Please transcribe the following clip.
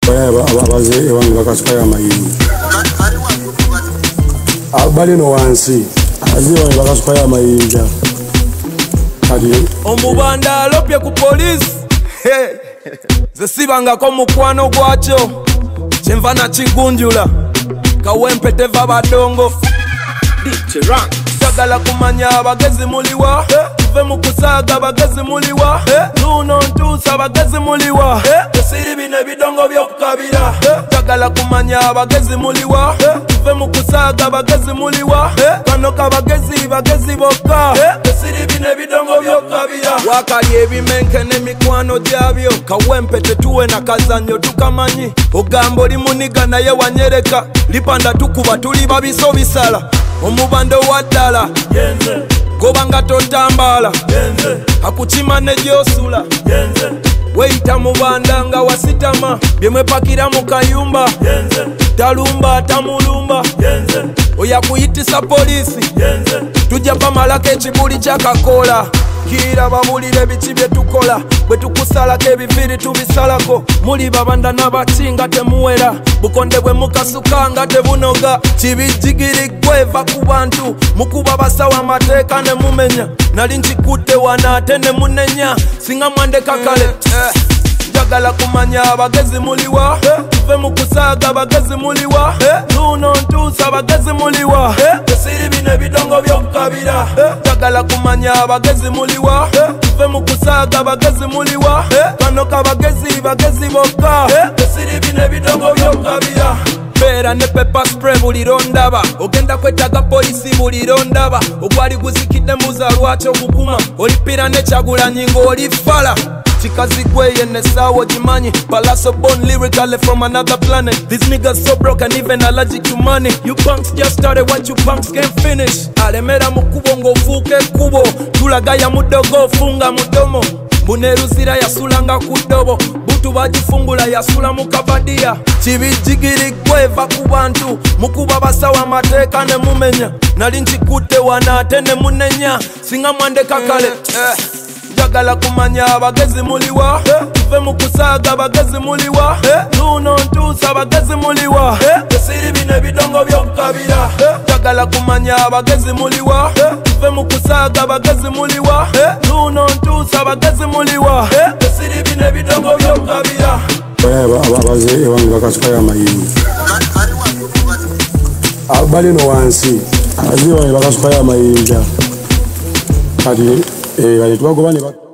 abaze ewange bakasukaya amayinja abali no wansi abaze ewange bakasukaya amayinja kati omubanda alopye ku polisi ze sibangako mukwano gwakyo kyenva nakigunjula kawempe teva badongo sagala kumanya abagezi muliwa tuve mu kusaaga abagezi muliwa luno ntuusa abagezi muliwa esiri bino ebidongo by'okukabira sagala kumanya abagezi muliwa tuve mu kusaaga abagezi muliwa kano kabagezi bagezi bokka esiri bino ebidongo by'okukabira wakali ebimenke n'emikwano gyabyo kawempe tetuwe na kazanyo tukamanyi ogamba oli muniga naye wanyereka lipanda tukuba tuli babiso bisala omubando waddala gobanga totambala akukima ne gyosula weyita mubanda nga wasitama byemwepakira mu kayumba talumba atamulumba oyakuyitisa polisi tujja bamalako ekibuli kyakakola kira babulire biki byetukola bwe tukusalako ebiviri tubisalako muli babanda n'abatinga temuwera bukonde bwe mukasuka nga tebunoga kibijigiriggwe eva ku bantu mukuba basawo amateeka ne mumenya nali nkikutte wana ate ne munenya singa mwandeka kale njagala kumanya abagezi muliwa tuve mu kusaaga abagezi muliwa luno ntuusa abagezi muliwa esiri bino ebidongo by'okukabira njagala kumanya abagezi muliwa tuve mu kusaaga abagezi muliwa kano kabagezi bagezi bokka esiri bino ebidongo by'okukabira beera ne pepper spray buli rondaba ogenda kwetaga polisi buli rondaba ogwali guzikidde mbuza lwaki okukuma olipira ne Kyagulanyi ng'oli fala chikazi gweye ne sawo jimanyi Palaso born lyrically from another planet. These niggas so broke and even allergic to money. You punks just started what you punks can't finish. Alemera mukubo ngofuke kubo tulagaya mudogo funga mudomo buneruzira yasulanga kudobo butu bagifungula yasula mukabadia kibijigiri gweva ku bantu mukuba basawa amateeka ne mumenya nali nkikutte wana ate ne munenya singa mwandeka kale njagala kumanya abagezi muliwa tuve mu kusaaga abagezi muliwa luno ntuusa abagezi muliwa esiri bino ebidongo by'okukabira njagala kumanya abagezi muliwa tuve mu kusaaga abagezi muliwa luno ntuusa abagezi muliwa esiri bino ebidongo by'okukabira abaze ewange bakasukaya amayinja abali no wansi abaze ewange bakasukaya amayinja kati tubagobane